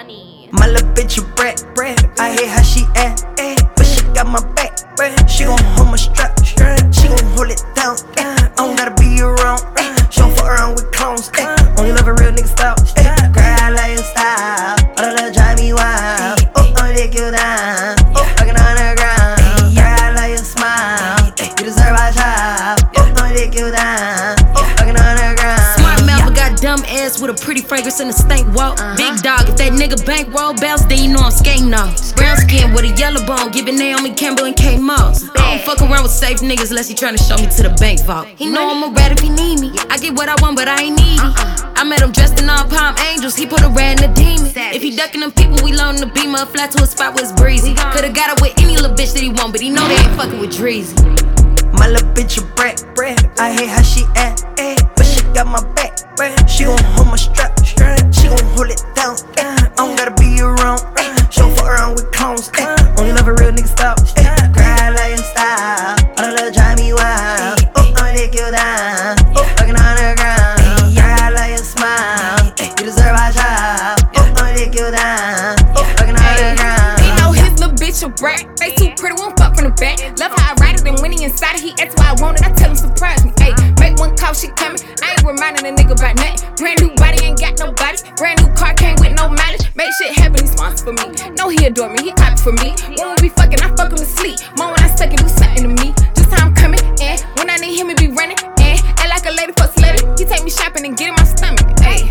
money. My little bitch a brat, I hate how she act, but she got my back. She gon' hold my strap, she gon' hold it down. I don't gotta be around, she don't fuck around with clones. Only love a real nigga style. Girl, I like your style, all that drive me wild. Oh, I'ma take you down, fucking on the ground. Girl, I like your smile, you deserve my child. Oh, I'ma take you down, fucking on the ground. Smart mouth, but got dumb ass with a pretty fragrance and a stank walk. Big dog, if that nigga bankroll bounce, then you know I'm skating off. Brown skin with a yellow bone, giving Naomi Campbell and K Moss. I don't fuck around with safe niggas unless he tryna show me to the bank vault. He know I'm a rat if he need me. I get what I want, but I ain't needy. I met him dressed in all palm angels, he put a rat in a demon. If he ducking them people, we loading the beamer, fly to a spot where it's breezy. Coulda got it with any little bitch that he want, but he know they ain't fucking with Dreezy. My little bitch a brat, I hate how she act, but she got my back. She gon' hold my strap, she gon' hold it down. I don't gotta be around, she don't fuck around with clones. Only love a real nigga style. Girl, I like your style, all that drive me wild. Oh, I'ma take you down, fucking on the ground. Girl, I like your smile, you deserve my child. Oh, I'ma take you down, fucking on the ground. He know his little bitch a brat, they too pretty, won't fuck from the back. Love how I ride it, and when he inside it, he asks why I want it. I tell him surprise me. Ayy, make one call, she coming. I ain't reminding a nigga about nothing. Brand new body, ain't got no body. Brand new car, came with no mileage. Make shit happen, he sponsor for me. Know he adore me, he copy for me. When we be fucking, I fuck him to sleep. More when I suck it, do something to me. Just how I'm coming, and when I need him, he be running. And act like a lady, fuck slutty. He take me shopping and get in my stomach. Ayy.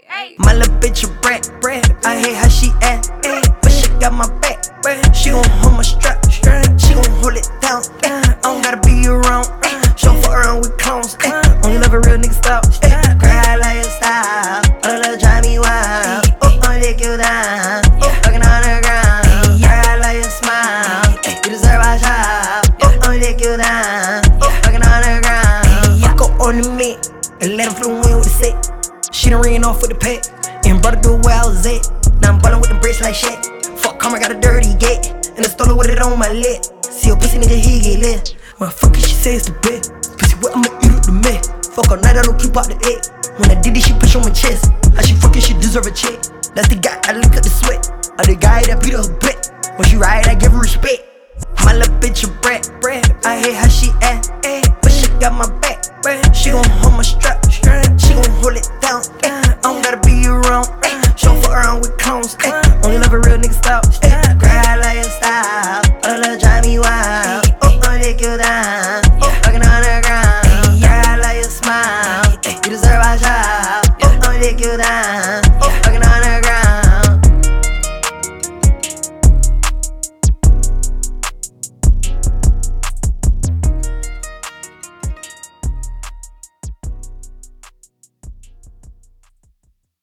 My little bitch a brat, I hate how she act, but she got my back. She gon' hold my strap, she gon' hold it down. I don't gotta be around, she don't fuck around with clones. Only love a real nigga style. Girl, I like your style, all that drive me wild. Oh, I'ma take you down, fucking on the ground. Girl, I like your smile, you deserve my child. Oh, I'ma take you down, fucking on the ground. Fuck her on the mid, and let him flew in with the set. She done ran off with the pet, and brought it to where I was at. Now I'm ballin' with the bricks like shit. Fuck karma, got a dirty get, and I stole it with it on my lip. See a pussy nigga, he get lit. Motherfucker, she say it's the bed. Pussy wet, I'ma eat up the mess. Fuck all night, I don't keep out the egg. When I did it, she push on my chest. How she fucking, she deserve a check. That's the guy, I lick up the sweat. I'm the guy that beat her butt. When she ride, I give her respect. My little bitch a brat, I hate how she act, but she got my back. She gon' hold my strap,